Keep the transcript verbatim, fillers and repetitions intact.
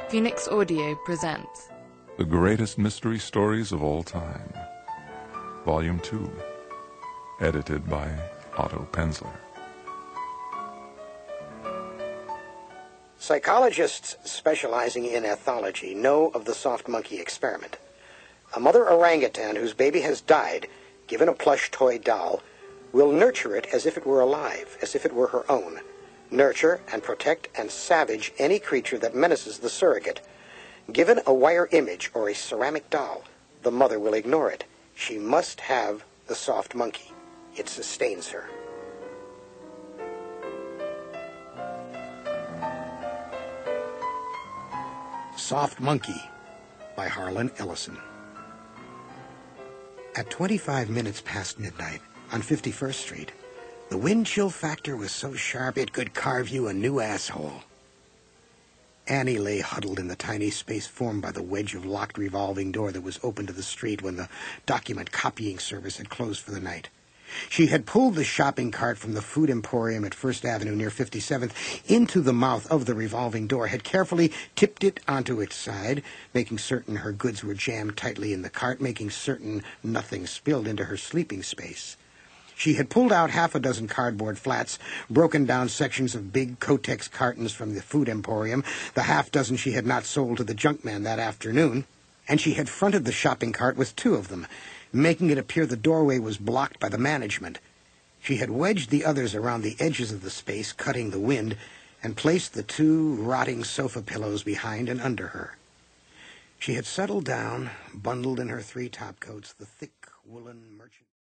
Phoenix Audio presents The Greatest Mystery Stories of All Time, Volume two, edited by Otto Penzler. Psychologists specializing in ethology know of the soft monkey experiment. A mother orangutan whose baby has died, given a plush toy doll, will nurture it as if it were alive, as if it were her own. Nurture and protect and savage any creature that menaces the surrogate. Given a wire image or a ceramic doll, the mother will ignore it. She must have the soft monkey. It sustains her. Soft Monkey by Harlan Ellison. At twenty-five minutes past midnight on fifty-first Street, the wind chill factor was so sharp it could carve you a new asshole. Annie lay huddled in the tiny space formed by the wedge of locked revolving door that was open to the street when the document copying service had closed for the night. She had pulled the shopping cart from the food emporium at First Avenue near fifty-seventh into the mouth of the revolving door, had carefully tipped it onto its side, making certain her goods were jammed tightly in the cart, making certain nothing spilled into her sleeping space. She had pulled out half a dozen cardboard flats, broken down sections of big Kotex cartons from the food emporium, the half dozen she had not sold to the junk man that afternoon, and she had fronted the shopping cart with two of them, making it appear the doorway was blocked by the management. She had wedged the others around the edges of the space, cutting the wind, and placed the two rotting sofa pillows behind and under her. She had settled down, bundled in her three topcoats, the thick woolen merchant